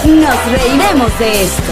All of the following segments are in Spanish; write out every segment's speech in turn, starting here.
Nos reiremos de esto.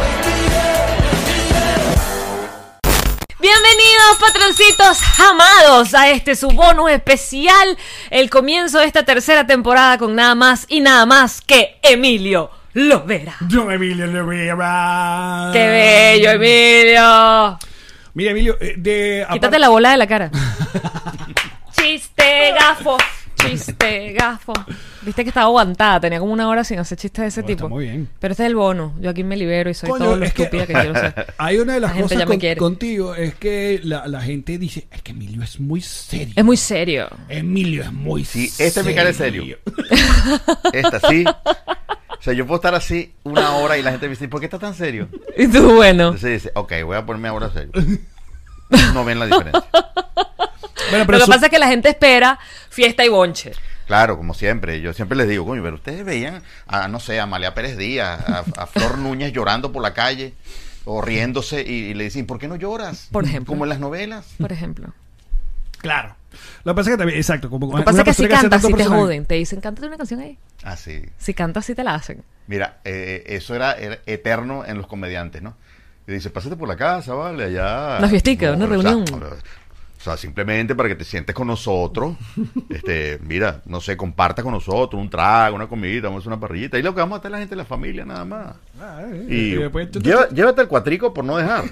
Bienvenidos, patroncitos amados, a este su bonus especial, el comienzo de esta tercera temporada con nada más y nada más que Emilio Lovera. Don Emilio Lovera. ¡Qué bello, Emilio! Mira, Emilio, quítate la bola de la cara. Chiste gafo, chiste gafo. Viste que estaba aguantada, tenía como una hora sin hacer chistes de ese tipo. Está muy bien. Pero este es el bono, yo aquí me libero y soy todo lo estúpida que quiero ser. Hay una de las La gente cosas ya me quiere. contigo es que la gente dice, es que Emilio es muy serio. Es muy serio. Emilio es muy Sí, serio. este es mi cara de serio. Esta sí. O sea, yo puedo estar así una hora y la gente me dice, ¿por qué estás tan serio? Y tú, bueno. Entonces dice, ok, voy a ponerme ahora serio. No ven la diferencia. Bueno, Lo que pasa es que la gente espera fiesta y bonche. Claro, como siempre. Yo siempre les digo, coño, pero ustedes veían a, no sé, a Amalia Pérez Díaz, a Flor Núñez llorando por la calle o riéndose y le dicen, ¿por qué no lloras? Por ejemplo. Como en las novelas. Por ejemplo. Claro. Lo que pasa es que también, exacto. Como Lo que pasa es que si persona hace cantas, si tantos te personajes. joden. Te dicen, cántate una canción ahí. Ah, sí. Si cantas, sí te la hacen. Mira, eso era eterno en los comediantes, ¿no? Y dice, pásate por la casa, vale, allá. Una fiestica, una reunión. O sea, simplemente para que te sientes con nosotros, mira, no sé, comparta con nosotros un trago, una comida, vamos a hacer una parrillita. Y lo que vamos a hacer la gente de la familia, nada más. Y después llévate el cuatrico por no dejar.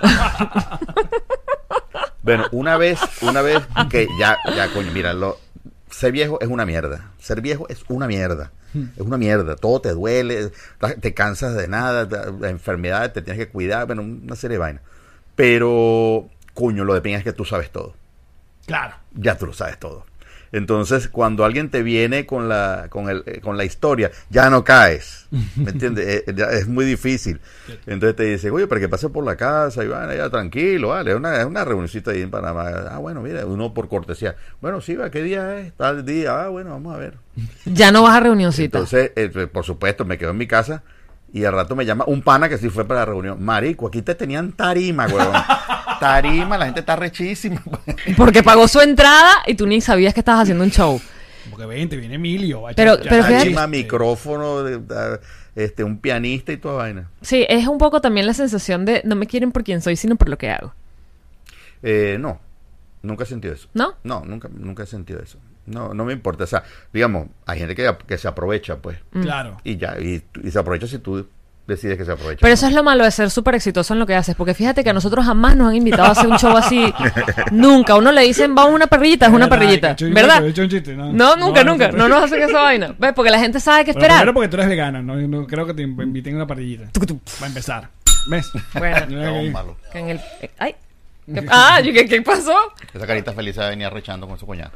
Bueno, una vez que ya, coño, mira, ser viejo es una mierda. Ser viejo es una mierda. Es una mierda. Todo te duele, te cansas de nada, la enfermedad, te tienes que cuidar, bueno, una serie de vainas. Pero, coño, lo de pinga es que tú sabes todo. Claro. Ya tú lo sabes todo. Entonces, cuando alguien te viene con la historia, ya no caes. ¿Me entiendes? Es muy difícil. Entonces te dice, oye, pero que pase por la casa y van allá tranquilo, vale. Es una reunioncita ahí en Panamá. Ah, bueno, mira, uno por cortesía. Bueno, sí, va, ¿qué día es? Tal día. Ah, bueno, vamos a ver. Ya no vas a reunioncita. Entonces, por supuesto, me quedo en mi casa y al rato me llama un pana que sí fue para la reunión. Marico, aquí te tenían tarima, huevón. Tarima, la gente está rechísima. Porque pagó su entrada y tú ni sabías que estabas haciendo un show. Porque viene Emilio. Pero fíjate- Tarima, micrófono, un pianista y toda vaina. Sí, es un poco también la sensación de no me quieren por quien soy, sino por lo que hago. No, nunca he sentido eso. ¿No? No, nunca he sentido eso. No me importa. O sea, digamos, hay gente que se aprovecha, pues. Claro. Y ya, y se aprovecha si tú decides que se aprovecha. Pero eso es lo malo de ser súper exitoso en lo que haces. Porque fíjate que a nosotros jamás nos han invitado a hacer un show así. Nunca. A uno le dicen, vamos a una parrillita, es una parrillita. ¿Verdad? No, nunca. No nos hacen esa vaina. ¿Ves? Porque la gente sabe qué esperar. Primero porque tú eres vegana. No creo que te inviten a una parrillita. Va a empezar. ¿Ves? Bueno. No, malo. Que en el... ¡Ay! ¿Qué pasó? Esa carita feliz venía rechando con su coñac.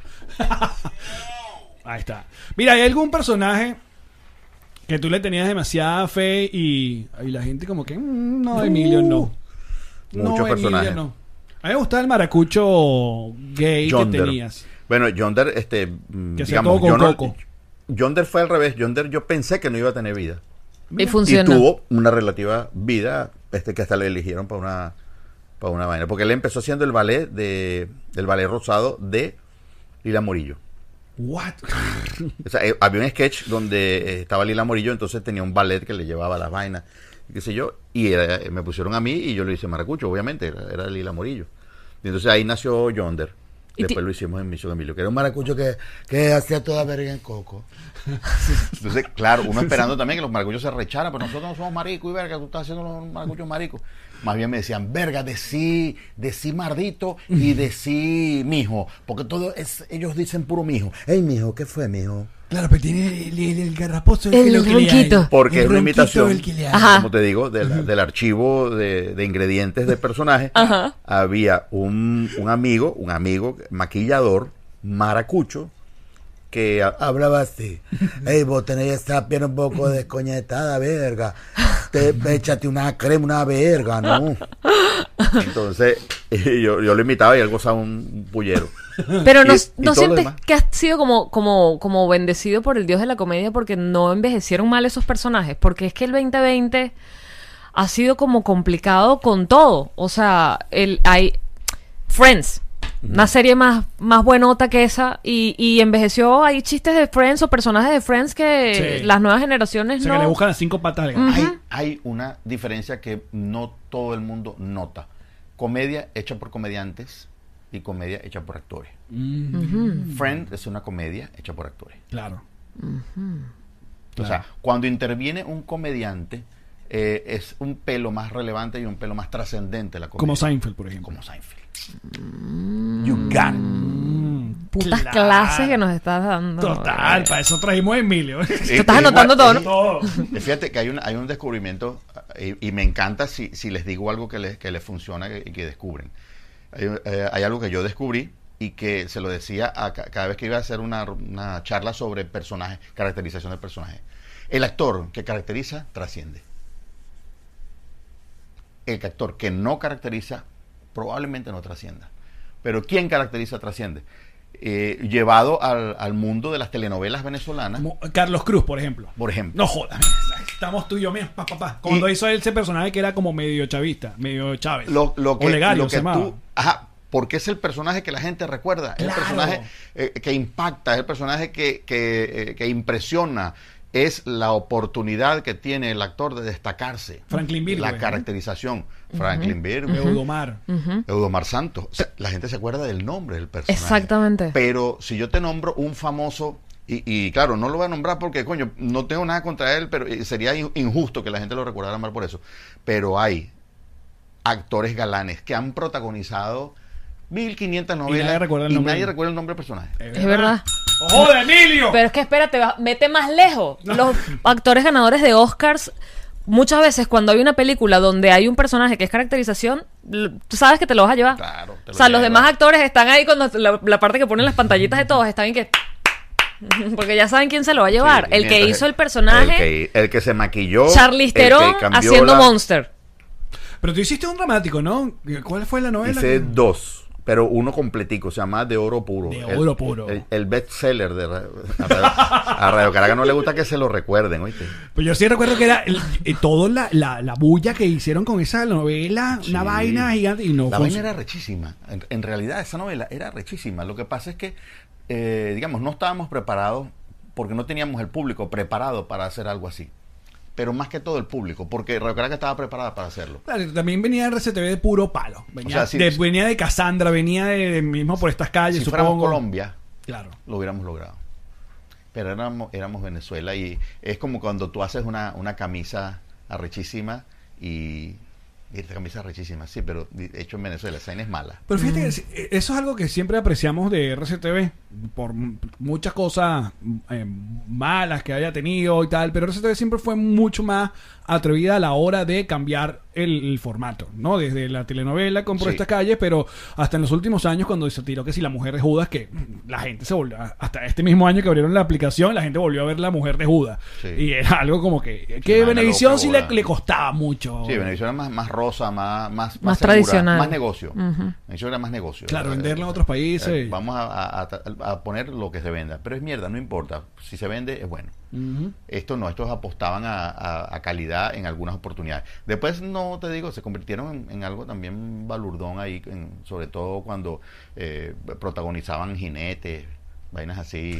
Ahí está. Mira, ¿hay algún personaje que tú le tenías demasiada fe y la gente como que no, Emilio no? Muchos Emilio, personajes. no. A mí me gustaba el maracucho gay Yonder. que tenías. Bueno, Yonder, Que hacía digamos, todo con coco. Yonder fue al revés. Yonder yo pensé que no iba a tener vida. Y Y funcionó. tuvo una relativa vida, que hasta le eligieron para una vaina. Porque él empezó haciendo el ballet rosado de Lila Morillo. What? O sea, había un sketch donde estaba Lila Morillo, entonces tenía un ballet que le llevaba las vainas, y qué sé yo, y me pusieron a mí y yo le hice maracucho, obviamente, era Lila Morillo. Y entonces ahí nació Yonder. Después lo hicimos en Misión Emilio, que era un maracucho que hacía toda verga en coco. Entonces, claro, uno esperando también que los maracuchos se recharan, pero nosotros no somos maricos y verga, tú estás haciendo los maracuchos maricos. Más bien me decían, verga, decí mardito y decí mijo, porque ellos dicen puro mijo. Ey, mijo, ¿qué fue, mijo? Claro, pero tiene el garraposo. El lo que le ronquito. hay. Porque El es una ronquito imitación, el que le hay. Ajá. como te digo, del archivo de ingredientes de personajes. Ajá. Había un amigo maquillador, maracucho, que hablaba así. Ey, vos tenés esta pierna un poco descoñetada, verga. Échate una crema, una verga, ¿no? Entonces, yo lo imitaba y él gozaba un pullero. Pero no Y todo lo sientes demás. que has sido como bendecido por el dios de la comedia porque no envejecieron mal esos personajes. Porque es que el 2020 ha sido como complicado con todo. O sea, hay Friends. Una serie más buenota que esa. Y envejeció. Hay chistes de Friends o personajes de Friends que las nuevas generaciones o sea, no... que le buscan las 5 patas al gato. Hay una diferencia que no todo el mundo nota. Comedia hecha por comediantes y comedia hecha por actores. Friends es una comedia hecha por actores. Claro. O sea, cuando interviene un comediante, es un pelo más relevante y un pelo más trascendente la comedia. Como Seinfeld, por ejemplo. Como Seinfeld. You got it. Putas clases que nos estás dando. Total, para eso trajimos a Emilio. Tú estás anotando todo, ¿no? Todo. Fíjate que hay un descubrimiento y me encanta si les digo algo que les funciona y que descubren. Hay algo que yo descubrí y que se lo decía cada vez que iba a hacer una charla sobre personajes, caracterización del personaje. El actor que caracteriza trasciende. El actor que no caracteriza probablemente no trascienda. Pero ¿quién caracteriza trasciende? Llevado al mundo de las telenovelas venezolanas. Como Carlos Cruz, por ejemplo. No jodas, estamos tú y yo, mira, papá. Cuando hizo ese personaje que era como medio chavista, medio Chávez. Olegario se llamaba. Porque es el personaje que la gente recuerda. Claro. Es el personaje que impacta, es el personaje que impresiona. Es la oportunidad que tiene el actor de destacarse. Franklin Virgo. La caracterización. Franklin Virgo. Eudomar Santos. O sea, la gente se acuerda del nombre del personaje. Exactamente. Pero si yo te nombro un famoso, y claro, no lo voy a nombrar porque, coño, no tengo nada contra él, pero sería injusto que la gente lo recordara mal por eso. Pero hay actores galanes que han protagonizado 1500 novelas y nadie recuerda el nombre del personaje. Es verdad. ¡Ojo de Emilio! Pero es que espérate, mete más lejos. Los actores ganadores de Oscars, muchas veces cuando hay una película donde hay un personaje que es caracterización, tú sabes que te lo vas a llevar. Claro, o sea, los demás actores están ahí cuando la parte que ponen las pantallitas de todos, están en que... Porque ya saben quién se lo va a llevar. Sí, el que hizo el personaje... El que se maquilló. Charlize Theron haciendo Monster. Pero tú hiciste un dramático, ¿no? ¿Cuál fue la novela? Hice 2. Pero uno completico, se llama De Oro Puro. De Oro Puro. El bestseller de a Radio Caracas no le gusta que se lo recuerden, ¿oíste? Pues yo sí recuerdo que era toda la bulla que hicieron con esa novela, Sí. una vaina gigante. Y no la vaina era rechísima. En realidad, esa novela era rechísima. Lo que pasa es que, digamos, no estábamos preparados porque no teníamos el público preparado para hacer algo así. Pero más que todo el público, porque Radio Caracas estaba preparada para hacerlo. Claro, también venía de RCTV de puro palo. Venía, O sea, venía de Cassandra, venía de mismo por estas calles, Si supongo. fuéramos Colombia, Claro. lo hubiéramos logrado. Pero éramos Venezuela y es como cuando tú haces una camisa arrechísima y esta camisa arrechísima, sí, pero hecho en Venezuela, esa vaina es mala. Pero fíjate, que eso es algo que siempre apreciamos de RCTV, por muchas cosas malas que haya tenido y tal, pero RCTV siempre fue mucho más atrevida a la hora de cambiar el formato, ¿no? Desde la telenovela con Por Sí. estas calles, pero hasta en los últimos años cuando se tiró que si La Mujer de Judas, que la gente se volvió, hasta este mismo año que abrieron la aplicación, la gente volvió a ver La Mujer de Judas. Sí. Y era algo como que una Venevisión loca sí bola. le costaba mucho. Sí, Venevisión era más rosa, más segura, tradicional. más negocio. Venevisión era más negocio. Claro, venderla en otros países. Vamos a poner lo que se venda. Pero es mierda, no importa. Si se vende, es bueno. Esto no, estos apostaban a calidad en algunas oportunidades. Después, no te digo, se convirtieron en algo también balurdón ahí, sobre todo cuando protagonizaban jinetes, vainas así,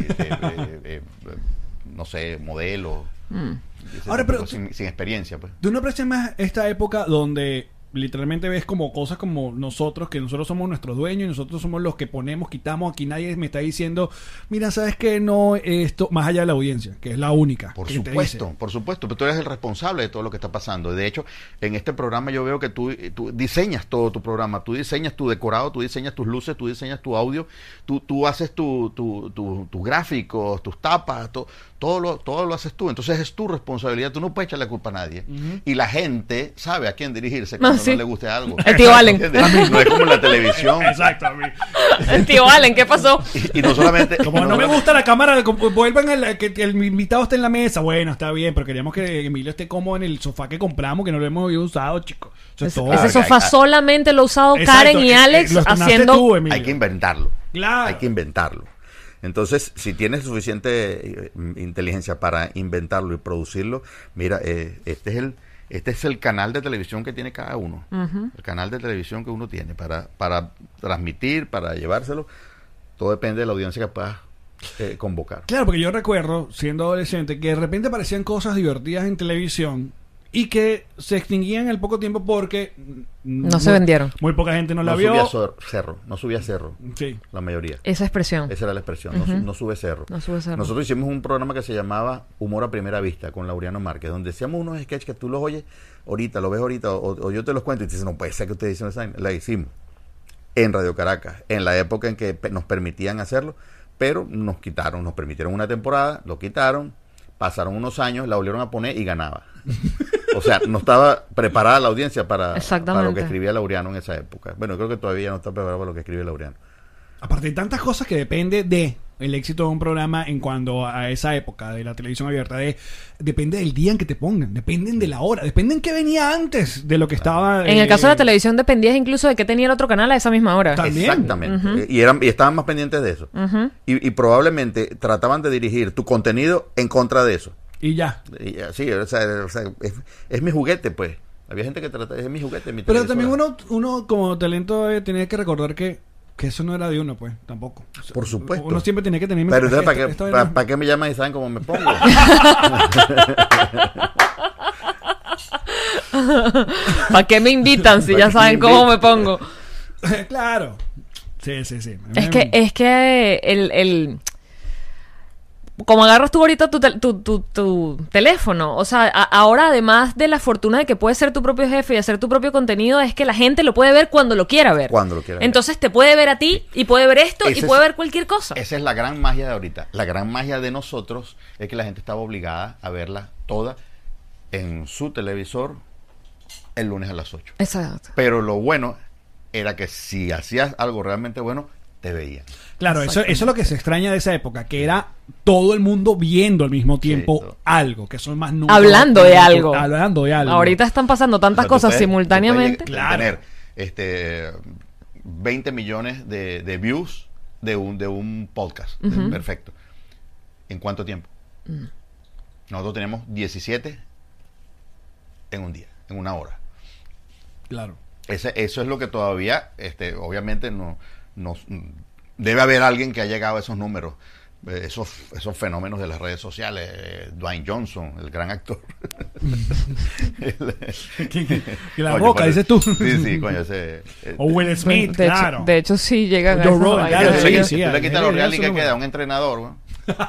no sé, modelos. Ahora, pero sin experiencia, pues. ¿Tú no aprecias más esta época donde literalmente ves como cosas como nosotros, que nosotros somos nuestros dueños y nosotros somos los que ponemos, quitamos? Aquí nadie me está diciendo, mira, ¿sabes qué? No, esto, más allá de la audiencia, que es la única. Por que te supuesto, dice. por supuesto, pero tú eres el responsable de todo lo que está pasando. De hecho, en este programa yo veo que tú diseñas todo tu programa, tú diseñas tu decorado, tú diseñas tus luces, tú diseñas tu audio, tú haces tus gráficos, tus tapas, todo lo haces tú. Entonces es tu responsabilidad, tú no puedes echarle la culpa a nadie. Y la gente sabe a quién dirigirse cuando no le guste algo. El tío Allen. ¿Entiendes? No es como la televisión. Exacto, a mí. El tío Allen, ¿qué pasó? Y no solamente... Como no me gusta la cámara, vuelvan que el invitado esté en la mesa. Bueno, está bien, pero queríamos que Emilio esté cómodo en el sofá que compramos, que no lo hemos usado, chicos. Ese sofá solamente lo ha usado Exacto, Karen y Alex lo estrenaste haciendo... tú, Emilio. Hay que inventarlo. Claro. Hay que inventarlo. Entonces, si tienes suficiente inteligencia para inventarlo y producirlo, mira, este es Este es el canal de televisión que tiene cada uno. El canal de televisión que uno tiene para transmitir, para llevárselo. Todo depende de la audiencia que puedas convocar. Claro, porque yo recuerdo, siendo adolescente, que de repente aparecían cosas divertidas en televisión y que se extinguían al poco tiempo porque no se vendieron. Muy poca gente no la vio. No subía cerro. Sí. La mayoría. Esa expresión. Esa era la expresión. No sube cerro. No sube cerro. Nosotros hicimos un programa que se llamaba Humor a Primera Vista con Laureano Márquez, donde hacíamos unos sketches que tú los oyes ahorita, los ves ahorita, o yo te los cuento y te dices, no puede ser que ustedes hicieron esa. La hicimos en Radio Caracas, en la época en que nos permitían hacerlo, pero nos permitieron una temporada, lo quitaron, pasaron unos años, la volvieron a poner y ganaba. O sea, no estaba preparada la audiencia para lo que escribía Laureano en esa época. Bueno, creo que todavía no está preparada para lo que escribe Laureano. Aparte de tantas cosas que depende de el éxito de un programa en cuanto a esa época de la televisión abierta, depende del día en que te pongan, dependen de la hora, dependen qué venía antes de lo que estaba. En el caso de la televisión dependías incluso de que tenía el otro canal a esa misma hora. ¿También? Exactamente. Y estaban más pendientes de eso. Y probablemente trataban de dirigir tu contenido en contra de eso. Y ya. Sí, o sea, es mi juguete, pues. Había gente que trata, es mi juguete, mi Pero también uno como talento tenía que recordar que eso no era de uno, pues, tampoco. O sea, por supuesto. Uno siempre tenía que tener... Pero entonces, ¿para qué me llaman y saben cómo me pongo? ¿Para qué me invitan si ya saben cómo me pongo? Claro. Sí. Es que el como agarras tú ahorita tu teléfono, o sea, ahora además de la fortuna de que puedes ser tu propio jefe y hacer tu propio contenido, es que la gente lo puede ver cuando lo quiera ver. Entonces te puede ver a ti y puede ver esto y puede ver cualquier cosa. Esa es la gran magia de ahorita. La gran magia de nosotros es que la gente estaba obligada a verla toda en su televisor el lunes a las 8. Exacto. Pero lo bueno era que si hacías algo realmente bueno, te veían. Claro, eso es lo que se extraña de esa época, que era todo el mundo viendo al mismo tiempo algo, que son más números. Hablando de algo. Ahorita están pasando tantas cosas simultáneamente. Claro. Tener 20 millones de views de un podcast. Perfecto. ¿En cuánto tiempo? Nosotros tenemos 17 en un día, en una hora. Claro. Eso es lo que todavía, obviamente no debe haber alguien que ha llegado a esos números, esos fenómenos de las redes sociales. Dwayne Johnson, el gran actor. Que la Roca, dices tú. Sí, coño, o Will Smith, claro. De hecho, sí llegan a Joe Rogan, claro. Tú le quitas los reales y que queda un entrenador, ¿no?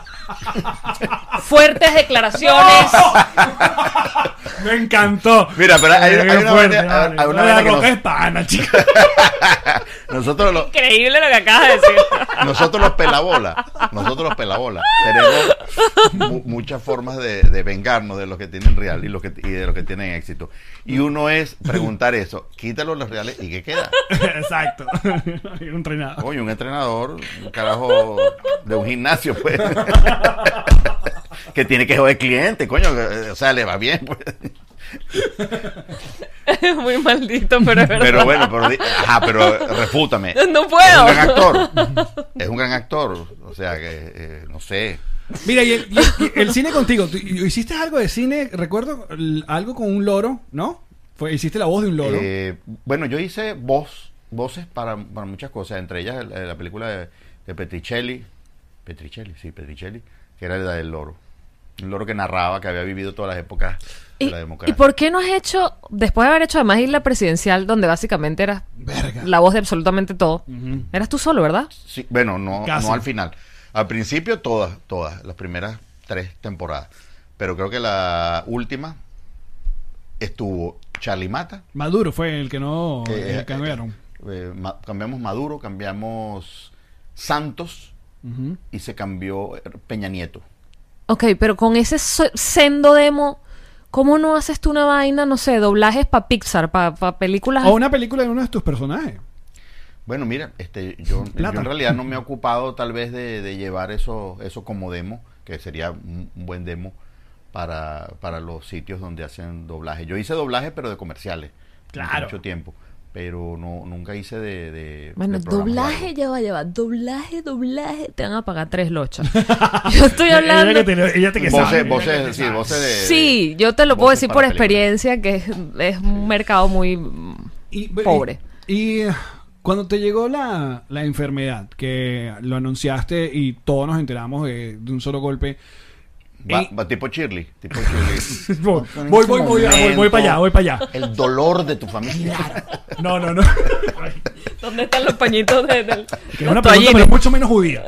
Fuertes declaraciones. Me encantó. Mira, pero hay una la Roca es pana, chica. Increíble lo que acabas de decir. Nosotros los pelabola tenemos muchas formas de vengarnos de los que tienen real y de los que tienen éxito. Y uno es preguntar eso, quítalo los reales y ¿qué queda? Exacto. Un entrenador. Oye, un entrenador, un carajo de un gimnasio, pues. Que tiene que joder cliente, coño, o sea, le va bien, pues. Es muy maldito, pero es verdad. Pero bueno, pero refútame. No puedo. Es un gran actor. O sea, que no sé. Mira, y el cine contigo. ¿Hiciste algo de cine? Recuerdo algo con un loro, ¿no? ¿Hiciste la voz de un loro? Bueno, yo hice voces para muchas cosas. Entre ellas la película de Petricelli, que era la del loro. Un loro que narraba que había vivido todas las épocas de la democracia. ¿Y por qué no has hecho, después de haber hecho además Isla Presidencial, donde básicamente eras la voz de absolutamente todo, eras tú solo, ¿verdad? Sí, bueno, no al final. Al principio todas, las primeras 3 temporadas. Pero creo que la última estuvo Charlie Mata. Maduro fue el que no cambiaron. Cambiamos Maduro, cambiamos Santos y se cambió Peña Nieto. Ok, pero con ese sendo demo, ¿cómo no haces tú una vaina, no sé, doblajes para Pixar, para películas? O una película de uno de tus personajes. Bueno, mira, yo en realidad no me he ocupado tal vez de llevar eso como demo, que sería un buen demo para los sitios donde hacen doblaje. Yo hice doblaje, pero de comerciales. Claro. Mucho tiempo. pero nunca hice de Bueno, de programas doblaje largos. ya va. Doblaje, te van a pagar 3 lochas. Yo estoy hablando... Ella te que sabe. Voces de... Sí, yo te lo puedo voces decir por para películas. experiencia que es un mercado muy pobre. Y cuando te llegó la enfermedad, que lo anunciaste y todos nos enteramos de un solo golpe. Va tipo Shirley. Voy para allá. El dolor de tu familia. No. ¿Dónde están los pañitos del Que es una pregunta, pero mucho menos judía.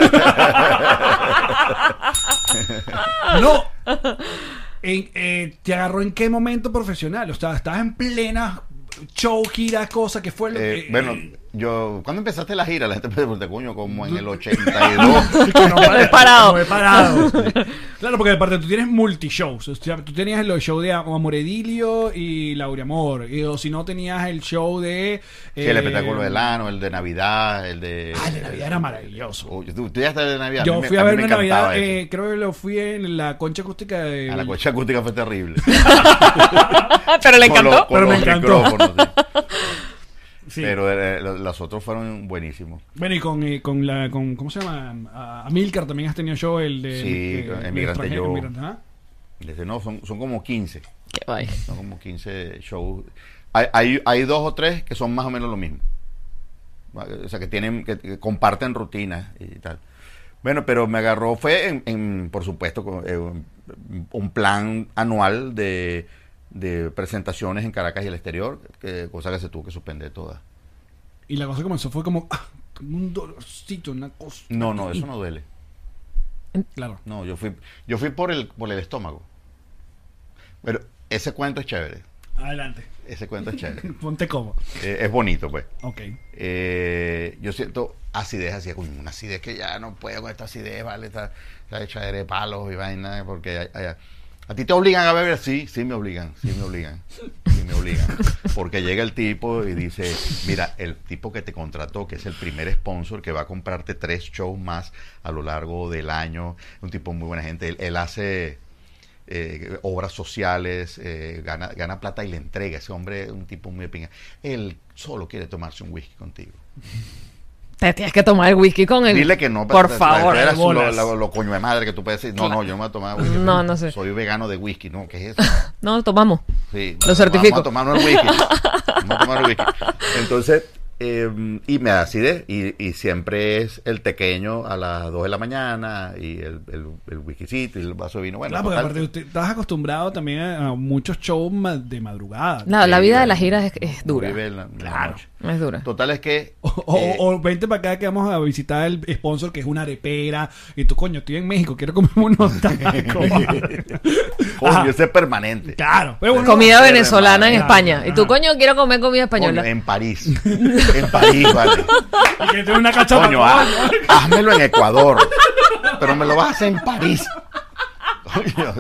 No. ¿Te agarró en qué momento profesional? O sea, estabas en plena show, gira, cosa que fue lo que... Bueno, yo... ¿Cuándo empezaste la gira? La gente me pregunta, coño, como en el 82. No he parado. No he parado. Claro, porque aparte tú tienes multishows. O sea, tú tenías el show de Amoredilio y Lauriamor. O si no, tenías el show de... Sí, el espectáculo del ano, el de Navidad, el de... Ah, el de Navidad era maravilloso. ¿Tú ya estás de Navidad? Yo fui a mí ver me una Navidad, encantaba eso. creo que lo fui en la concha acústica de... A la concha acústica fue terrible. Pero le encantó. Pero me encantó. Sí. Sí. Pero los otros fueron buenísimos. Bueno, y con ¿cómo se llama? Amílcar también has tenido show, el de... Sí, con Emigrante extranjero, Yo. Emigrante, ¿ah? No, son como 15. Qué guay. Son como 15 shows. Hay 2 o 3 que son más o menos lo mismo. O sea, que comparten rutinas y tal. Bueno, pero me agarró, fue por supuesto, un plan anual de presentaciones en Caracas y el exterior, cosa que se tuvo que suspender todas. Y la cosa comenzó fue como un dolorcito, una cosa. No, eso no duele. Claro. No, yo fui por el estómago. Pero ese cuento es chévere. Adelante. Ese cuento es chévere. Ponte como. Es bonito, pues. Ok. Yo siento acidez, así como una acidez que ya no puedo con esta acidez, vale, esta echadera de palos y vaina, porque ¿a ti te obligan a beber? Sí me obligan. Porque llega el tipo y dice, mira, el tipo que te contrató, que es el primer sponsor, que va a comprarte 3 shows más a lo largo del año, un tipo muy buena gente, él hace obras sociales, gana plata y le entrega. Ese hombre es un tipo muy de pinga. Él solo quiere tomarse un whisky contigo. Te tienes que tomar el whisky con él. Dile que no. Por favor. Eres lo coño de madre que tú puedes decir. No, yo no me voy a tomar whisky. No sé. Soy vegano de whisky. No, ¿qué es eso? No, tomamos. Sí, Lo certifico. Vamos a tomarnos el whisky. Vamos a tomar el whisky. Entonces, y me da acidez. Y siempre es el tequeño a las 2 de la mañana y el whiskycito y el vaso de vino. Bueno, Claro, porque aparte usted estás acostumbrado también a muchos shows de madrugada. No, la vida de las giras es dura. Vive la Claro. noche. Es dura. Total es que... O vente para acá que vamos a visitar el sponsor que es una arepera. Y tú, coño, estoy en México, quiero comerme unos tacos. coño, ese es permanente. Claro. Pero bueno, Comida venezolana en claro, España. Y tú, ajá. coño, quiero comer comida española. Coño, en París. En París, vale. Y que tiene una cacha Coño, házmelo en Ecuador. Pero me lo vas a hacer en París. Coño,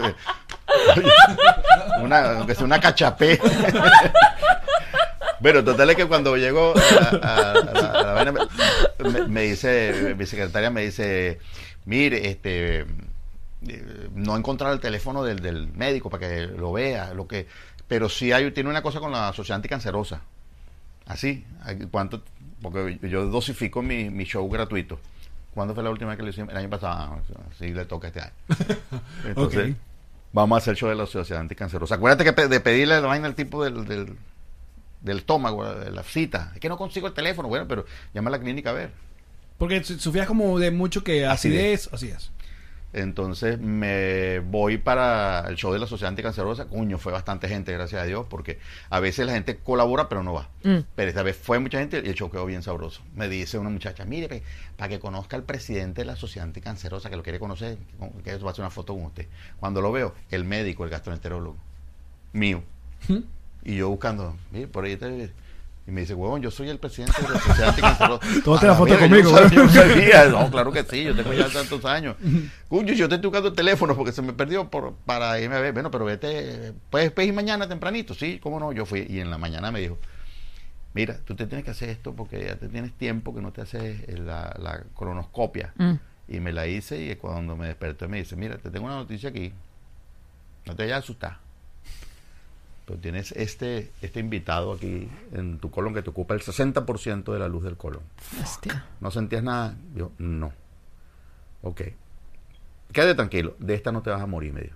aunque sea una cachapé. Bueno, total es que cuando llego a la vaina, me dice, mi secretaria me dice, mire, no encontrar el teléfono del médico para que lo vea, pero sí tiene una cosa con la Sociedad Anticancerosa. Así, ¿cuánto? Porque yo dosifico mi show gratuito. ¿Cuándo fue la última vez que lo hicimos? El año pasado. Sí, le toca este año. Entonces, Okay. vamos a hacer el show de la Sociedad Anticancerosa. Acuérdate que de pedirle la vaina al tipo del estómago, de la cita. Es que no consigo el teléfono. Bueno, pero llama a la clínica a ver. Porque Sofía es como de mucho que acidez, así es. Entonces me voy para el show de la Sociedad Anticancerosa. Coño, fue bastante gente, gracias a Dios, porque a veces la gente colabora pero no va. Pero esta vez fue mucha gente y el show quedó bien sabroso. Me dice una muchacha, mire, para que conozca al presidente de la Sociedad Anticancerosa, que lo quiere conocer, que va a hacer una foto con usted. Cuando lo veo, el médico, el gastroenterólogo mío. Y yo buscando, mire, por ahí está. Y me dice, huevón, yo soy el presidente de la Sociedad Anticancerosa. Tómate la foto Yo conmigo, no sabía. No, claro que sí, yo tengo ya tantos años. Cuyo, yo te estoy buscando el teléfono porque se me perdió para irme a ver. Bueno, pero vete, puedes ir mañana tempranito. Sí, cómo no, yo fui. Y en la mañana me dijo, mira, tú te tienes que hacer esto porque ya te tienes tiempo que no te haces la colonoscopia. Y me la hice y cuando me desperté me dice, mira, te tengo una noticia aquí. No te vayas a asustar. pero tienes este invitado aquí en tu colon que te ocupa el 60% de la luz del colon. Hostia. ¿No sentías nada? Yo, no. Ok. Quédate tranquilo, de esta no te vas a morir, me dijo.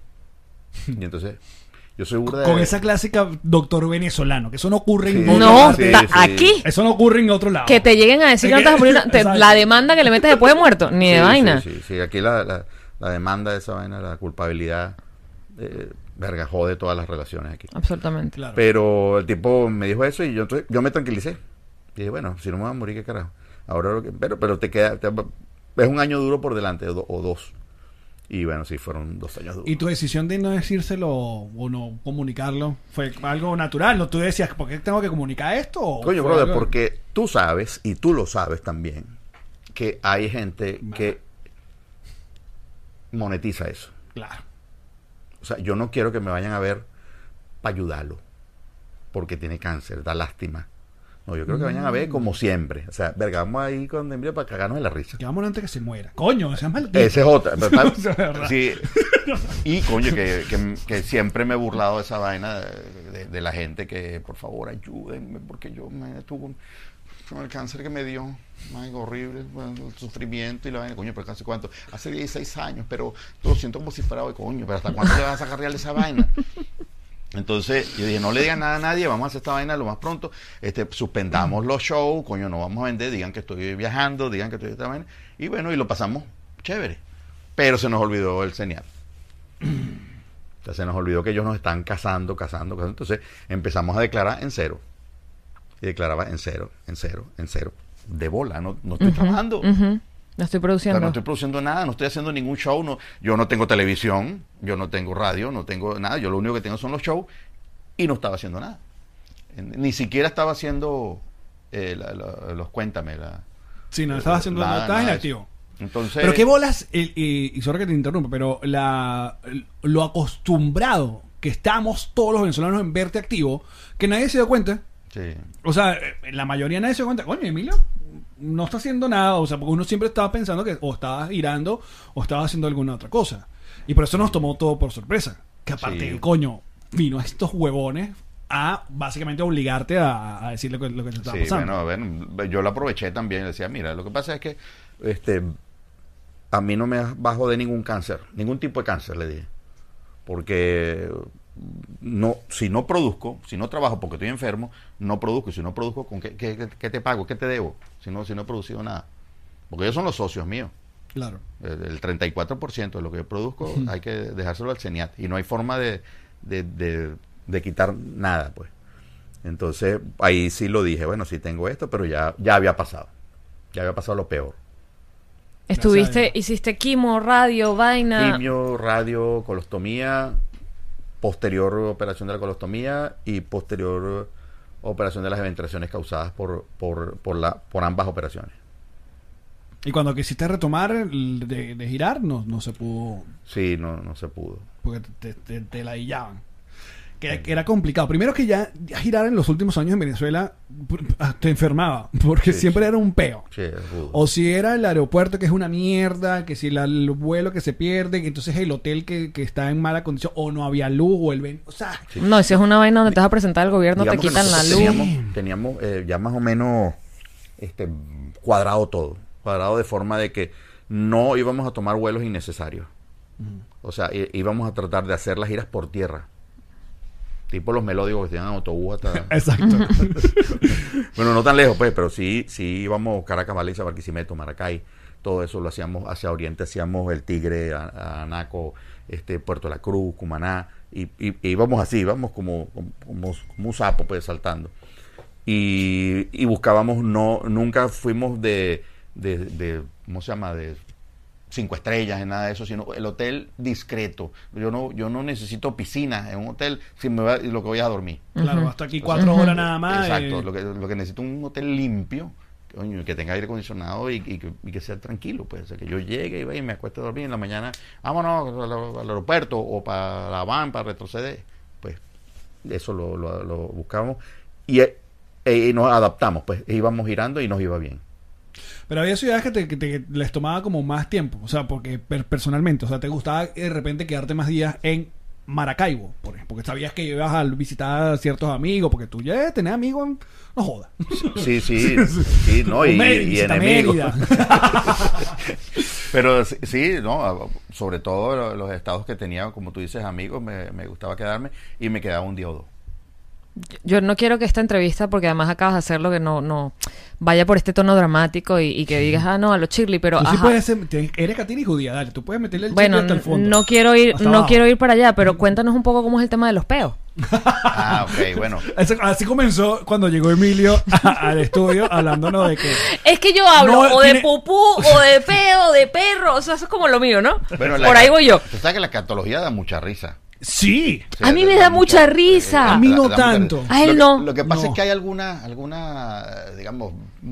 Y entonces, yo soy burda Con esa clásica doctor venezolano, que eso no ocurre en Sí. otra No, parte. sí. aquí. Eso no ocurre en otro lado. Que te lleguen a decir que no te vas a morir, Exacto. la demanda que le metes después de muerto, ni de Sí, vaina. Sí. Aquí la demanda de esa vaina, la culpabilidad, verga, jode todas las relaciones aquí. Absolutamente. Claro. Pero el tipo me dijo eso y entonces yo me tranquilicé. Y dije, bueno, si no me voy a morir, ¿qué carajo? Ahora pero te queda, es un año duro por delante, o 2. Y bueno, sí, fueron 2 años duros. ¿Y tu decisión de no decírselo o no comunicarlo fue algo natural? ¿No tú decías, ¿por qué tengo que comunicar esto? ¿O Coño, fue brother, algo- porque tú sabes, y tú lo sabes también, que hay gente que monetiza eso. Claro. O sea, yo no quiero que me vayan a ver para ayudarlo, porque tiene cáncer, da lástima. No, yo creo que vayan a ver como siempre. O sea, verga, vamos ahí con Emilio para cagarnos de la risa. Que vamos antes que se muera. Coño, seas maldito. Esa es otra. ¿Verdad? Eso es verdad. Sí. Y coño, que siempre me he burlado de esa vaina de la gente que, por favor, ayúdenme, porque yo me tuve con el cáncer que me dio. Ay, horrible, bueno, el sufrimiento y la vaina. Coño, pero ¿hace cuánto? Hace 16 años, pero lo siento como si fuera hoy. Coño, pero ¿hasta cuándo le vas a sacar real esa vaina? Entonces yo dije, no le digan nada a nadie, vamos a hacer esta vaina lo más pronto, suspendamos los shows, coño, no vamos a vender, digan que estoy viajando, digan que estoy esta vaina, y bueno, y lo pasamos chévere. Pero se nos olvidó el señal. O sea, se nos olvidó que ellos nos están cazando. Entonces empezamos a declarar en cero. Y declaraba en cero. De bola, no estoy trabajando. No estoy O sea, produciendo. no estoy produciendo nada, no estoy haciendo ningún show, yo no tengo televisión, yo no tengo radio, no tengo nada, yo lo único que tengo son los shows y no estaba haciendo nada. Ni siquiera estaba haciendo los cuéntame. Sí, no estaba haciendo nada, nada, estabas nada de inactivo. eso. Entonces, Pero qué bolas, y sorry que te interrumpa, pero lo acostumbrado que estamos todos los venezolanos en verte activo, que nadie se dio cuenta. sí. O sea, la mayoría nadie se dio cuenta. Coño, Emilio no está haciendo nada. O sea, porque uno siempre estaba pensando que o estaba girando o estaba haciendo alguna otra cosa. Y por eso nos tomó todo por sorpresa. Que aparte, Sí. coño, vino a estos huevones a básicamente obligarte a decir lo que te estaba Sí, pasando. bueno, yo lo aproveché también. Le decía, mira, lo que pasa es que a mí no me bajo de ningún cáncer, ningún tipo de cáncer, le dije. Porque si no produzco, si no trabajo porque estoy enfermo, no produzco. Y si no produzco, ¿con qué te pago? ¿Qué te debo? Si no he producido nada. Porque ellos son los socios míos. Claro. El 34% de lo que yo produzco hay que dejárselo al CENIAT. Y no hay forma de quitar nada, pues. Entonces, ahí sí lo dije, bueno, sí tengo esto, pero ya había pasado. Ya había pasado lo peor. Hiciste quimo, radio, vaina. Quimio, radio, colostomía, posterior operación de la colostomía y posterior operación de las eventuaciones causadas por ambas operaciones. Y cuando quisiste retomar de girar, no se pudo. Sí, no se pudo. Porque te ladillaban. Que era complicado. Primero que ya girar en los últimos años en Venezuela te enfermaba. Porque Sí, siempre sí. era un peo. Sí, es rudo. O si era el aeropuerto que es una mierda, que si el vuelo que se pierde, que entonces el hotel que está en mala condición, o no había luz, o o sea, Sí. No, si es una vaina donde te vas a presentar al gobierno, te Digamos que quitan la nosotros luz. Teníamos ya más o menos cuadrado todo. Cuadrado de forma de que no íbamos a tomar vuelos innecesarios. O sea, íbamos a tratar de hacer las giras por tierra. Tipo los melódicos que tienen autobús hasta... exacto. Bueno, no tan lejos, pues, pero sí íbamos Caracas, Valencia, Barquisimeto, Maracay. Todo eso lo hacíamos hacia Oriente, hacíamos El Tigre, Anaco, Puerto La Cruz, Cumaná. Y íbamos así, íbamos como un sapo, pues, saltando. Y buscábamos, nunca fuimos de ¿cómo se llama? De 5 estrellas, en nada de eso, sino el hotel discreto. Yo no necesito piscina en un hotel, si lo que voy a dormir. Claro, hasta aquí 4 horas nada más. Exacto, lo que necesito es un hotel limpio, coño, que tenga aire acondicionado y que sea tranquilo, pues. O sea, que yo llegue y me acueste a dormir en la mañana, vámonos al aeropuerto o para la van, para retroceder. Pues eso lo buscábamos y nos adaptamos, pues íbamos girando y nos iba bien. Pero había ciudades que les tomaba como más tiempo. O sea, porque personalmente, o sea, te gustaba de repente quedarte más días en Maracaibo, por ejemplo, porque sabías que ibas a visitar a ciertos amigos, porque tú ya tenés amigos, no jodas. Sí, no, y enemigos. Pero sí, no, sobre todo los estados que tenía, como tú dices, amigos, me gustaba quedarme y me quedaba un día o dos. Yo no quiero que esta entrevista, porque además acabas de hacerlo, que no vaya por este tono dramático y que digas, no, a los Shirley, pero tú sí puedes ser, eres catina y judía, dale, tú puedes meterle el bueno, hasta el fondo. No quiero ir para allá, pero cuéntanos un poco cómo es el tema de los peos. Ok, bueno. Así comenzó cuando llegó Emilio al estudio hablándonos de que... Es que yo hablo de pupú, o de peo, o de perro, o sea, eso es como lo mío, ¿no? Bueno, por ahí voy yo. Tú sabes que la catología da mucha risa. Sí. A mí me da mucha risa. A mí no tanto. A él no. Lo que pasa es que hay alguna digamos,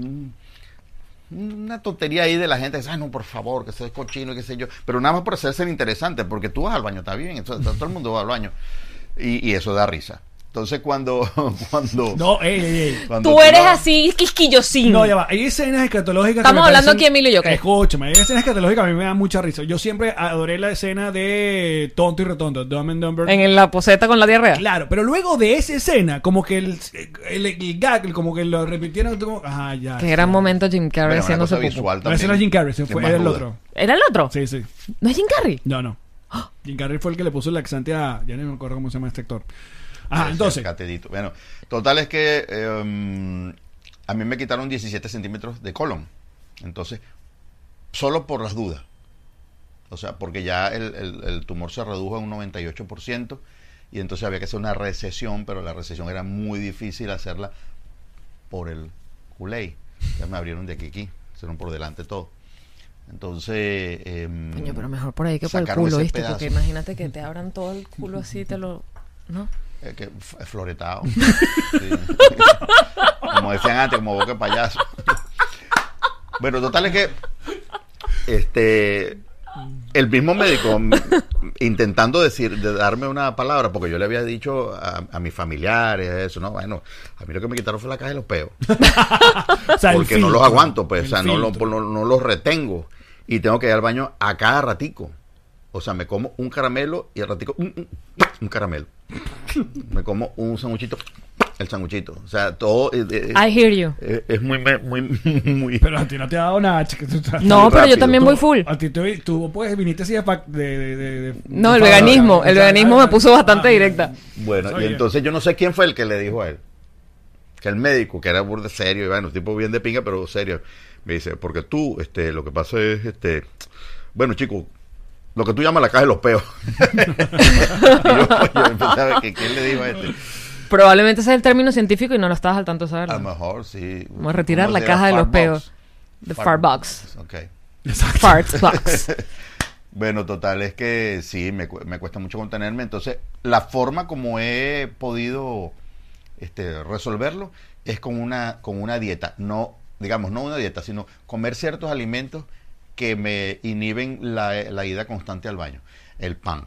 una tontería ahí de la gente que dice, no, por favor, que sea cochino y qué sé yo. Pero nada más por hacerse interesante, porque tú vas al baño, está bien, todo el mundo va al baño. Y eso da risa. Entonces cuando no, cuando tú eres así quisquillosín. No, ya va. Hay escenas escatológicas. Estamos hablando aquí Emilio y yo, ¿qué? Escúchame, hay escenas escatológicas a mí me dan mucha risa. Yo siempre adoré la escena de Tonto y Retonto, Dumb and Dumber. En la poseta con la diarrea. Claro, pero luego de esa escena, como que el gag, como que lo repitieron, como, ya. Qué gran momento Jim Carrey haciéndose visual también. Ese no es Jim Carrey, era el otro. ¿Era el otro? Sí. ¿No es Jim Carrey? No. Jim Carrey fue el que le puso el laxante a... Ya no me acuerdo cómo se llama este actor. Entonces. Bueno, total es que a mí me quitaron 17 centímetros de colon. Entonces, solo por las dudas. O sea, porque ya el tumor se redujo en un 98%. Y entonces había que hacer una recesión, pero la recesión era muy difícil hacerla por el culé. Ya me abrieron de aquí. Hicieron por delante todo. Entonces... Coño, pero mejor por ahí que por el culo, ¿viste? Pedazo. Porque imagínate que te abran todo el culo así, ¿no? Que floretado. Sí. Como decían antes, como boca de payaso. Bueno, total es que el mismo médico intentando darme una palabra, porque yo le había dicho a mis familiares eso, no, bueno, a mí lo que me quitaron fue la caja de los peos. O sea, porque no los aguanto, pues, o sea, no los retengo y tengo que ir al baño a cada ratico. O sea, me como un caramelo y al ratico un caramelo. Me como un sanguchito, el sanguchito. O sea, todo... I hear you. Es muy... Pero a ti no te ha dado nada, chica. No, pero yo también voy full. A ti tú pues viniste así de no, el veganismo. El veganismo me puso bastante directa. Bueno, y entonces yo no sé quién fue el que le dijo a él. Que el médico, que era burde serio, y bueno, tipo bien de pinga, pero serio. Me dice, porque tú, lo que pasa es, bueno, chico, lo que tú llamas la caja de los peos. Y yo empecé a ver que quién le dijo a este. Probablemente ese es el término científico y no lo estabas al tanto de saberlo. A lo mejor, sí. Vamos a retirar la caja de los peos. The fart box. Ok. Fart box. Bueno, total es que sí, me cuesta mucho contenerme. Entonces, la forma como he podido resolverlo es con una dieta. No, digamos, no una dieta, sino comer ciertos alimentos que me inhiben la ida constante al baño. El pan.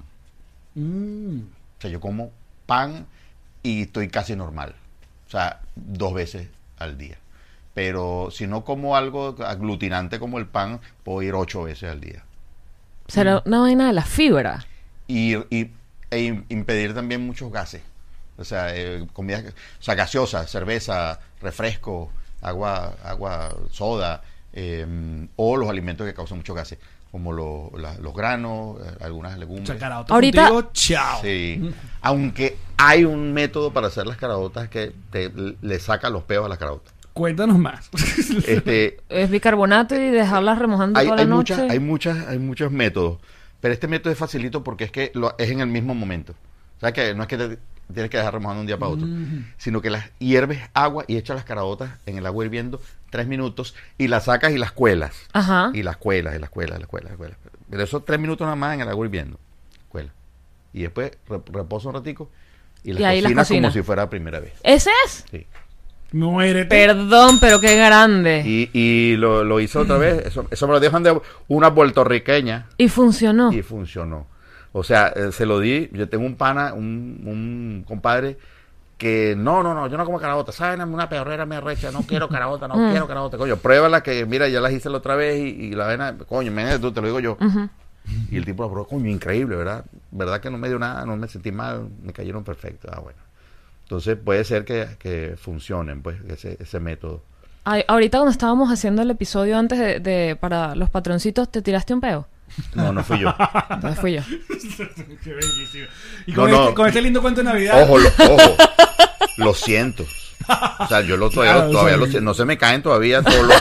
O sea, yo como pan y estoy casi normal. O sea, 2 veces al día. Pero si no como algo aglutinante como el pan, puedo ir 8 veces al día. ¿Será una vaina de la fibra? E impedir también muchos gases. O sea, comida, o sea, gaseosa, cerveza, refresco, agua soda, o los alimentos que causan muchos gases, como los granos, algunas legumbres. Ahorita, contigo, chao. Sí. Aunque hay un método para hacer las caraotas que le saca los peos a las caraotas. Cuéntanos más. Es bicarbonato y dejarlas remojando toda la noche. Hay muchos métodos, pero este método es facilito porque es que es en el mismo momento. O sea, que no es que tienes que dejar remojando un día para otro, sino que las hierves agua y echas las caraotas en el agua hirviendo 3 minutos y las sacas y las cuelas. Ajá. Y las cuelas. Pero eso 3 minutos nada más en el agua hirviendo. Cuela. Y después reposa un ratico y las cocinas como si fuera la primera vez. ¿Ese es? Sí. Muérete. Perdón, pero qué grande. Y lo hizo otra vez. Eso me lo dejan de una puertorriqueña. Y funcionó. O sea, se lo di. Yo tengo un pana, un compadre que no, yo no como caraota. ¿Saben? Una perrera me arrecha. No quiero caraota, quiero caraota. Coño, pruébala que, mira, ya las hice la otra vez y la vena, coño, tú te lo digo yo. Y el tipo la probó, coño, increíble, ¿verdad? verdad que no me dio nada, no me sentí mal, me cayeron perfectos. Bueno. Entonces puede ser que funcionen, pues, ese método. Ay, ahorita cuando estábamos haciendo el episodio antes para los patroncitos, ¿te tiraste un peo? No fui yo. Entonces fui yo. Qué bellísimo. Y con este lindo cuento de Navidad. Ojo, lo siento. O sea, yo todavía lo siento. No se me caen todavía todos los...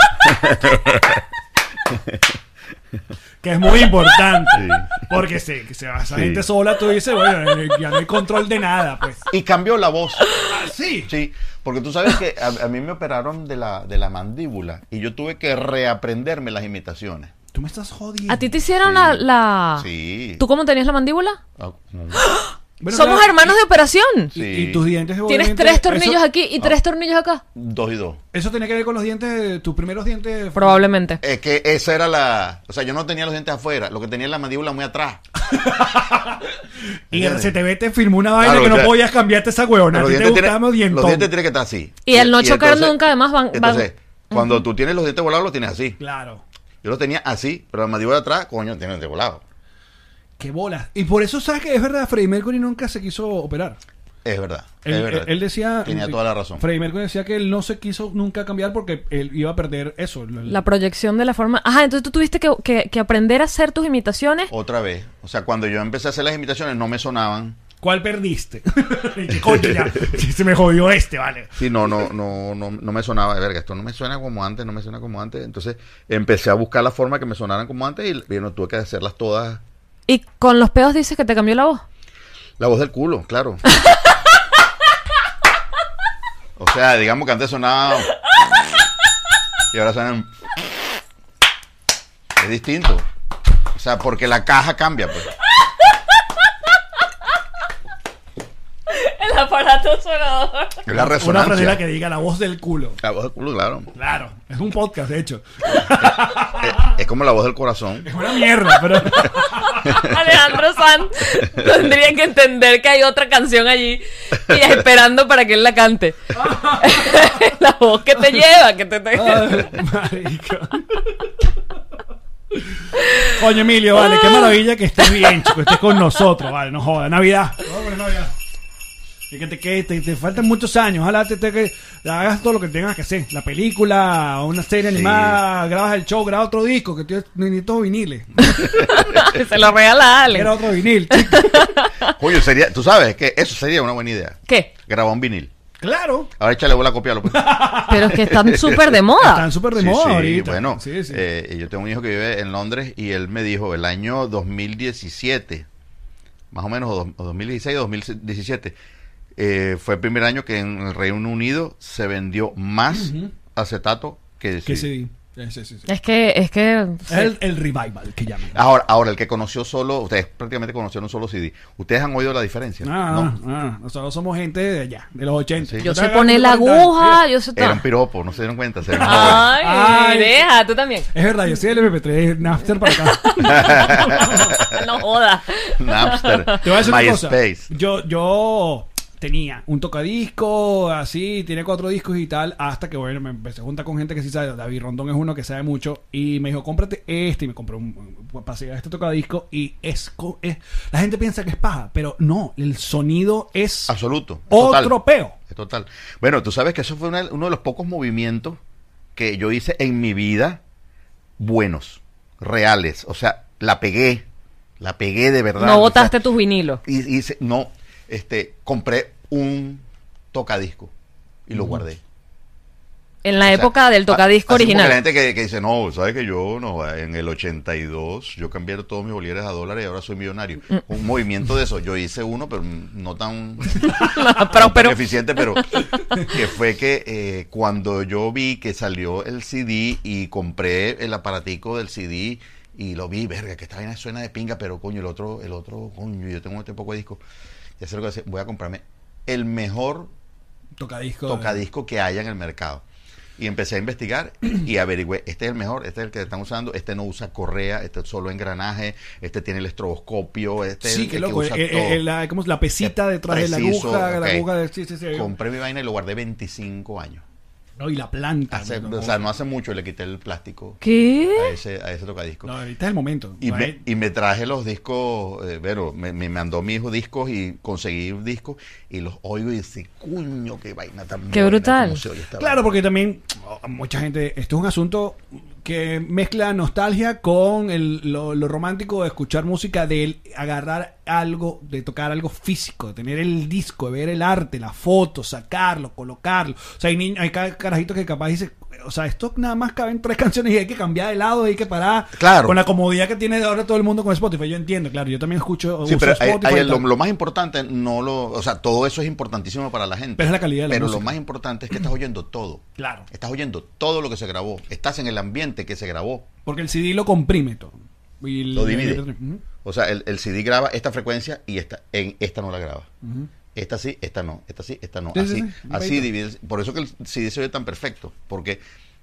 Que es muy importante. Sí. Porque que se va esa gente sola, tú dices, bueno, ya no hay control de nada, pues. Y cambió la voz. Sí. Sí, porque tú sabes que a mí me operaron de la mandíbula y yo tuve que reaprenderme las imitaciones. Tú me estás jodiendo. ¿A ti te hicieron la...? Sí. ¿Tú cómo tenías la mandíbula? No. Bueno, somos hermanos de operación. Sí. Y tus dientes... Tienes 3 tornillos aquí y 3 tornillos acá. 2 y 2. ¿Eso tenía que ver con los dientes, tus primeros dientes? Probablemente. Es que esa era la... O sea, yo no tenía los dientes afuera, lo que tenía la mandíbula muy atrás. Y el CTV te firmó una vaina que no podías cambiarte esa huevona. Los dientes tienen que estar así. Y al no chocar nunca, además van... Entonces, cuando tú tienes los dientes volados, los tienes así. Claro. Yo los tenía así, pero la mandíbula de atrás, coño, tiene los dientes volados. Qué bolas. Y por eso, ¿sabes que es verdad? Freddie Mercury nunca se quiso operar. Es verdad. Él decía... Tenía toda la razón. Freddie Mercury decía que él no se quiso nunca cambiar porque él iba a perder eso. La proyección de la forma... Ajá, entonces tú tuviste que aprender a hacer tus imitaciones. Otra vez. O sea, cuando yo empecé a hacer las imitaciones no me sonaban. ¿Cuál perdiste? Coño, ya. Se me jodió vale. Sí, no me sonaba. Verga, esto no me suena como antes, no me suena como antes. Entonces empecé a buscar la forma que me sonaran como antes y bueno, tuve que hacerlas todas. ¿Y con los pedos dices que te cambió la voz? La voz del culo, claro. O sea, digamos que antes sonaba... Y ahora suenan... Es distinto. O sea, porque la caja cambia, pues. El aparato sonador. Es la resonancia. Una franela que diga la voz del culo. La voz del culo, claro. Claro. Es un podcast, de hecho. Es como la voz del corazón. Es una mierda, pero... Alejandro Sanz tendría que entender que hay otra canción allí y esperando para que él la cante. La voz que te lleva, que te... Ay, marico. Coño, Emilio, vale, qué maravilla que estés bien, chico, estés con nosotros, vale, no jodas. Navidad. Vamos a Navidad. Y que te faltan muchos años. Ojalá te hagas todo lo que tengas que hacer. La película, una serie animada, grabas el show, grabas otro disco, que necesito viniles. Se lo regala a Ale. Era otro vinil, chico. Oye, tú sabes que eso sería una buena idea. ¿Qué? Grabar un vinil. Claro. Ahora échale bola a copiarlo. Pues. Pero es que están súper de moda. Están súper de moda ahorita. Bueno, sí. Yo tengo un hijo que vive en Londres y él me dijo el año 2017, más o menos, o 2016 o 2017, fue el primer año que en el Reino Unido se vendió más acetato que CD. Sí. Es que el revival que llaman. Ahora el que conoció solo, ustedes prácticamente conocieron solo CD. ¿Ustedes han oído la diferencia? No. Nosotros somos gente de allá, de los 80. Sí. yo sé poner la aguja, yo sé todo. Era un piropo, no se dieron cuenta. Ay, deja, tú también. Es verdad, yo soy el MP3 Napster para acá. No jodas. Napster. Te voy a decir una MySpace. cosa. Yo tenía un tocadisco, así, tiene 4 discos y tal, hasta que, bueno, me empecé a juntar con gente que sí sabe. David Rondón es uno que sabe mucho, y me dijo, cómprate este, y me compré este tocadisco, y la gente piensa que es paja, pero no, el sonido es... Absoluto. Otro peo. Es total. Bueno, tú sabes que eso fue uno de los pocos movimientos que yo hice en mi vida buenos, reales. O sea, la pegué de verdad. No botaste tus vinilos. Compré un tocadisco y lo guardé. En la época del tocadisco original. La gente que dice, no, ¿sabes que yo en el 82 yo cambié todos mis bolívares a dólares y ahora soy millonario? Un movimiento de eso. Yo hice uno, pero no tan, tan eficiente, pero que fue que cuando yo vi que salió el CD y compré el aparatico del CD y lo vi, verga, que esta vaina suena de pinga, pero coño, el otro, coño, yo tengo este poco de disco. Ya sé lo que voy a comprarme el mejor tocadisco que haya en el mercado. Y empecé a investigar y averigüé, este es el mejor, este es el que están usando, este no usa correa, este es solo engranaje, este tiene el estroboscopio, este es el que usa todo. Como la pesita detrás de la aguja, okay. la aguja de... Sí. Compré mi vaina y lo guardé 25 años. No, y la planta. O sea, no hace mucho le quité el plástico ¿Qué? a ese tocadiscos. No, ahorita es el momento. Y me traje los discos, me mandó mi hijo discos y conseguí discos y los oigo y dice, cuño, qué vaina tan Qué brutal. Claro, porque también mucha gente, esto es un asunto que mezcla nostalgia con lo romántico de escuchar música, de agarrar algo, de tocar algo físico, de tener el disco, de ver el arte, la foto, sacarlo, colocarlo. O sea, hay carajitos que capaz dice, o sea, esto nada más caben 3 canciones y hay que cambiar de lado, hay que parar. Claro. Con la comodidad que tiene ahora todo el mundo con Spotify. Yo entiendo, claro, yo también escucho pero Spotify. Lo más importante, o sea, todo eso es importantísimo para la gente. Pero es la calidad de la Pero música. lo más importante es que estás oyendo todo. Claro. Estás oyendo todo lo que se grabó. Estás en el ambiente que se grabó. Porque el CD lo comprime todo. Y Lo divide. O sea, el CD graba esta frecuencia y esta no la graba. Esta sí, esta no. Esta sí, esta no. Sí, así divide. Por eso que el CD se ve tan perfecto. Porque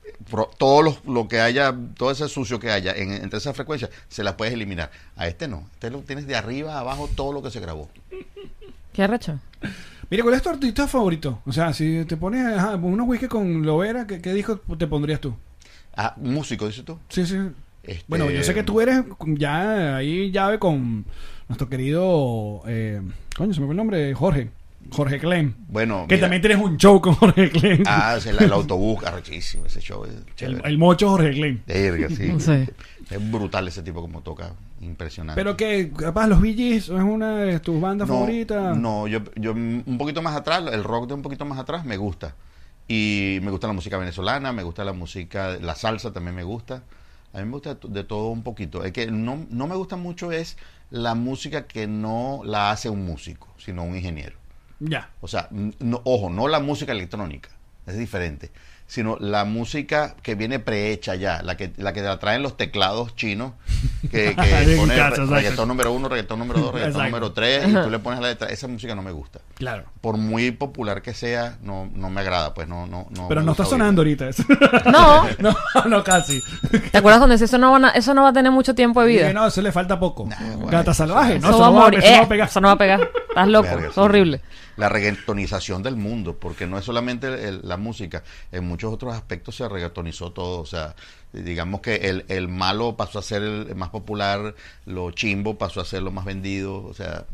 todo lo que haya, todo ese sucio que haya entre esas frecuencias, se las puedes eliminar. A este no. Este lo tienes de arriba a abajo todo lo que se grabó. ¿Qué arrecho? Mira, ¿cuál es tu artista favorito? O sea, si te pones unos whisky con Lovera, ¿qué disco te pondrías tú? Músico, dices tú. Sí. Bueno, yo sé que tú eres ya ahí llave con nuestro querido coño, se me fue el nombre, Jorge Clem. Bueno, que también tienes un show con Jorge Clem. Es el autobús, arrechísimo ese show, es chévere. El mocho Jorge Clem. Verga, sí. Sí. Es brutal ese tipo como toca, impresionante. Pero que capaz los Bee Gees es una de tus bandas favoritas. No, yo un poquito más atrás, el rock de un poquito más atrás me gusta. Y me gusta la música venezolana, me gusta la música, la salsa también me gusta. A mí me gusta de todo un poquito. El que no me gusta mucho es la música que no la hace un músico, sino un ingeniero. Ya. O sea, ojo, no la música electrónica, es diferente, sino la música que viene prehecha ya, la que la traen los teclados chinos, que pone reggaetón número 1, reggaetón número 2, reggaetón número 3, y tú le pones la letra. Esa música no me gusta. Claro. Por muy popular que sea, no me agrada, pues no. Pero no está sonando ahorita eso. No. no, casi. ¿Te acuerdas cuando decía, eso no va a tener mucho tiempo de vida? No, eso le falta poco. Bueno, Gata salvaje, ¿no? Eso va a morir. Eso no va a pegar. Eso no va a pegar. Estás loco. Verga, Es sí. horrible. La reggaetonización del mundo, porque no es solamente la música, en muchos otros aspectos se reggaetonizó todo. O sea, digamos que el malo pasó a ser el más popular, lo chimbo pasó a ser lo más vendido, o sea.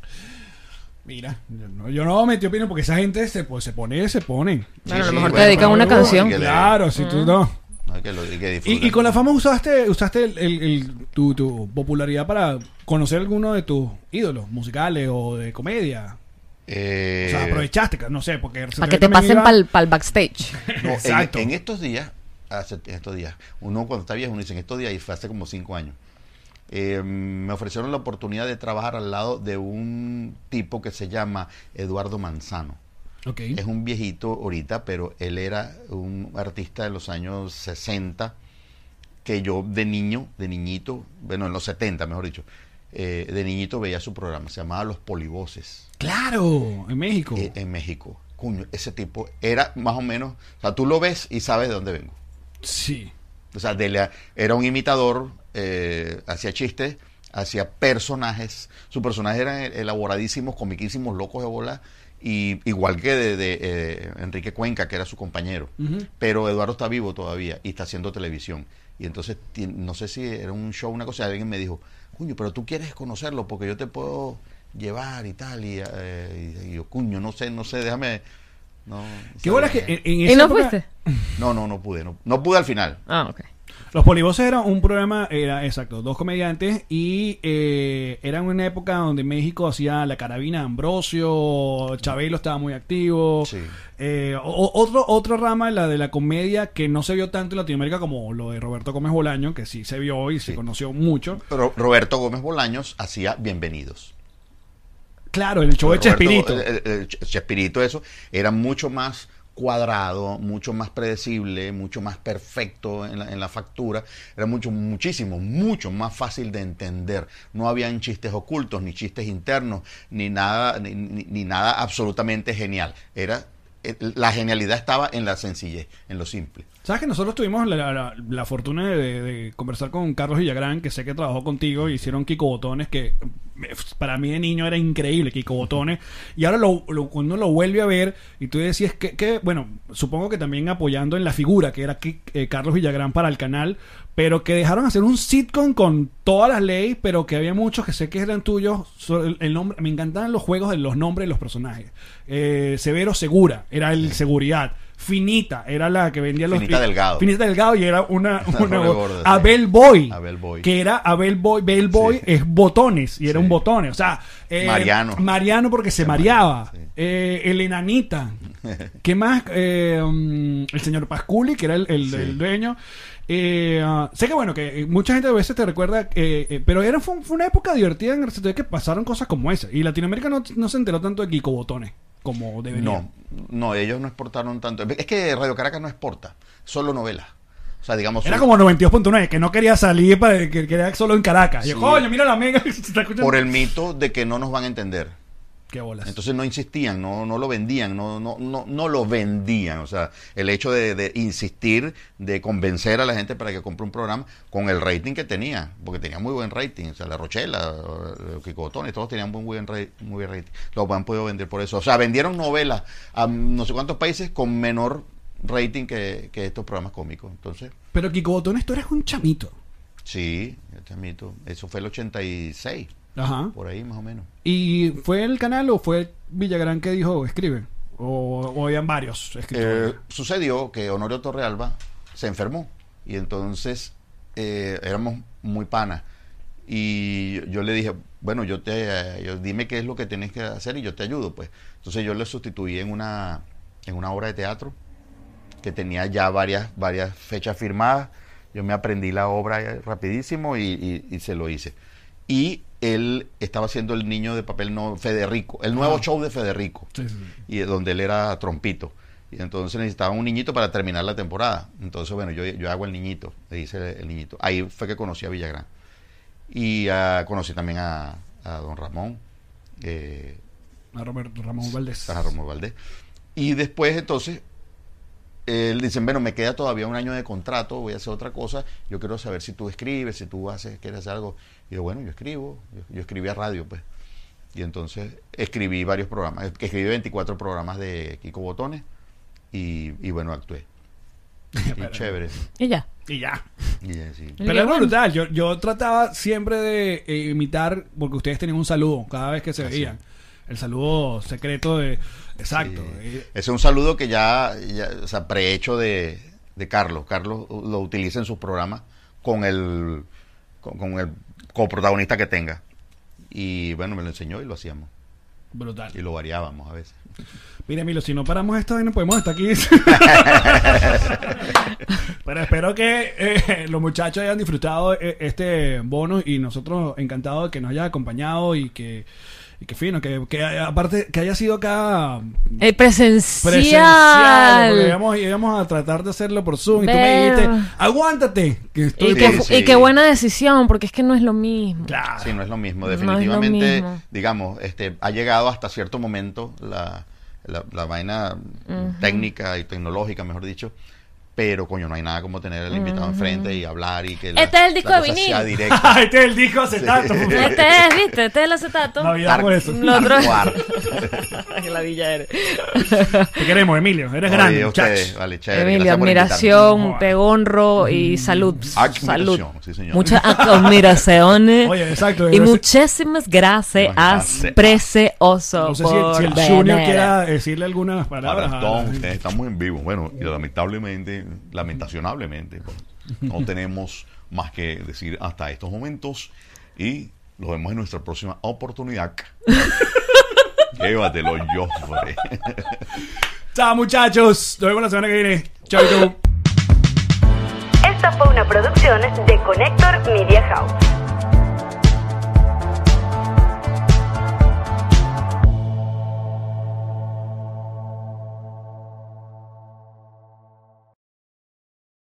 Mira, yo no metí opinión porque esa gente se pone. Bueno, a lo sí, mejor te bueno, dedican una pero canción. que Claro, si tú no. No, que disfruten. Y con la fama usaste tu popularidad para conocer alguno de tus ídolos musicales o de comedia. O sea, aprovechaste, no sé, porque Para que te pasen para el backstage. No, Exacto. en estos días, uno cuando está viejo, uno dice en estos días, y fue hace como 5 años, me ofrecieron la oportunidad de trabajar al lado de un tipo que se llama Eduardo Manzano. Okay. Es un viejito ahorita, pero él era un artista de los años 60 que yo de niñito, bueno, en los 70 mejor dicho, de niñito veía su programa, se llamaba Los Polivoces. Claro, en México. En México. Cuño, ese tipo era más o menos, o sea, tú lo ves y sabes de dónde vengo. Sí. O sea, era un imitador, hacía chistes, hacía personajes. Sus personajes eran elaboradísimos, comiquísimos, locos de bola. Y igual que de Enrique Cuenca, que era su compañero. Uh-huh. Pero Eduardo está vivo todavía y está haciendo televisión. Y entonces, no sé si era un show, una cosa, alguien me dijo, cuño, pero tú quieres conocerlo porque yo te puedo llevar y tal. Y yo, cuño, no sé, déjame. No, ¿Qué bola que en ¿Y esa no época, fuiste? No pude. No pude al final. Ah, ok. Los Polivoces era un programa, exacto, 2 comediantes y era en una época donde México hacía la carabina de Ambrosio, Chabelo estaba muy activo. Sí. Otra rama, la de la comedia, que no se vio tanto en Latinoamérica como lo de Roberto Gómez Bolaño, que sí se vio y se conoció mucho. Pero Roberto Gómez Bolaños hacía Bienvenidos. Claro, el show de Chespirito. El Chespirito, eso, era mucho más cuadrado, mucho más predecible, mucho más perfecto en la factura, era mucho más fácil de entender. No habían chistes ocultos, ni chistes internos, ni nada absolutamente genial. La genialidad estaba en la sencillez, en lo simple. ¿Sabes que nosotros tuvimos la fortuna de conversar con Carlos Villagrán, que sé que trabajó contigo, hicieron Kiko Botones, que para mí de niño era increíble, Kiko Botones. Y ahora cuando uno lo vuelve a ver y tú decías que bueno, supongo que también apoyando en la figura que era Carlos Villagrán para el canal, pero que dejaron hacer un sitcom con todas las leyes, pero que había muchos que sé que eran tuyos. El nombre, me encantaban los juegos de los nombres de los personajes. Severo Segura era el seguridad. Finita era la que vendía los... Finita Delgado y era una Abel Boy, que era Abel Boy. Bell Boy es botones y era un botones. O sea, Mariano porque se mareaba. Sí. El enanita. ¿Qué más? El señor Pasculi, que era el dueño. Sé que bueno, que mucha gente a veces te recuerda, pero fue una época divertida en RCTV que pasaron cosas como esa. Y Latinoamérica no se enteró tanto de Kiko Botones como debería. No, ellos no exportaron tanto. Es que Radio Caracas no exporta, solo novelas. O sea, digamos... Era como 92.9, que no quería salir, que quería solo en Caracas. Sí. Y yo, coño, mira la mega. Por el mito de que no nos van a entender. Qué bolas. Entonces no insistían, no lo vendían, no lo vendían. O sea, el hecho de insistir, de convencer a la gente para que compre un programa con el rating que tenía, porque tenía muy buen rating. O sea, La Rochela, Kiko Botones, todos tenían muy buen rating. Lo han podido vender por eso. O sea, vendieron novelas a no sé cuántos países con menor rating que estos programas cómicos. Entonces... Pero Kiko Botones, tú eres un chamito. Sí, el chamito. Eso fue el 86. Ajá. Por ahí más o menos. ¿Y fue el canal o fue Villagrán que dijo escribe? ¿O habían varios escritores? Sucedió que Honorio Torrealba se enfermó y entonces éramos muy panas y yo le dije, bueno, yo dime qué es lo que tienes que hacer y yo te ayudo, pues. Entonces yo le sustituí en una obra de teatro que tenía ya varias fechas firmadas. Yo me aprendí la obra rapidísimo y se lo hice. Y él estaba haciendo El niño de papel, Federico, el nuevo show de Federico, sí. Y donde él era trompito. Y entonces necesitaba un niñito para terminar la temporada. Entonces, bueno, yo hago el niñito, le hice el niñito. Ahí fue que conocí a Villagrán. Y conocí también a don Ramón. A Ramón Valdés. A Ramón Valdés. Y después, entonces... Él dice, bueno, me queda todavía un año de contrato, voy a hacer otra cosa, yo quiero saber si tú escribes, si tú quieres hacer algo. Y yo, bueno, yo escribo, yo escribí a radio, pues. Y entonces escribí varios programas, escribí 24 programas de Kiko Botones y bueno, actué. Y chévere. Y ya. Sí. Pero es brutal, yo trataba siempre de imitar, porque ustedes tenían un saludo cada vez que se veían. El saludo secreto de... Exacto. Sí. Ese es un saludo que ya o sea, prehecho de Carlos. Carlos lo utiliza en sus programas con el coprotagonista que tenga. Y bueno, me lo enseñó y lo hacíamos. Brutal. Y lo variábamos a veces. Mira, Emilio, si no paramos esto, no podemos estar aquí. Pero espero que los muchachos hayan disfrutado este bonus y nosotros encantados de que nos haya acompañado y que fino, que aparte que haya sido acá presencial, porque íbamos a tratar de hacerlo por Zoom y tú me dijiste, aguántate y qué buena decisión, porque es que no es lo mismo. Claro. Sí, no es lo mismo, definitivamente, no es lo mismo. Digamos, ha llegado hasta cierto momento la vaina técnica y tecnológica, mejor dicho. Pero, coño, no hay nada como tener al invitado enfrente y hablar y que este es el disco de vinil. Este es el disco acetato. Este es el acetato. Navidad por eso. Qué ladilla eres. Te queremos, Emilio. Eres grande, muchacho. Vale, chévere. Emilio, admiración, te honro y salud. Salud. Sí, señor. Muchas admiraciones. Oye, exacto. Y muchísimas gracias, precioso. No sé si el Junior quiera decirle algunas palabras. Estamos en vivo. Bueno, y lamentacionablemente, pues, no tenemos más que decir hasta estos momentos y los vemos en nuestra próxima oportunidad. Llévatelo, Joffre. Chao, muchachos, nos vemos la semana que viene. Chao. Esta fue una producción de Connector Media House.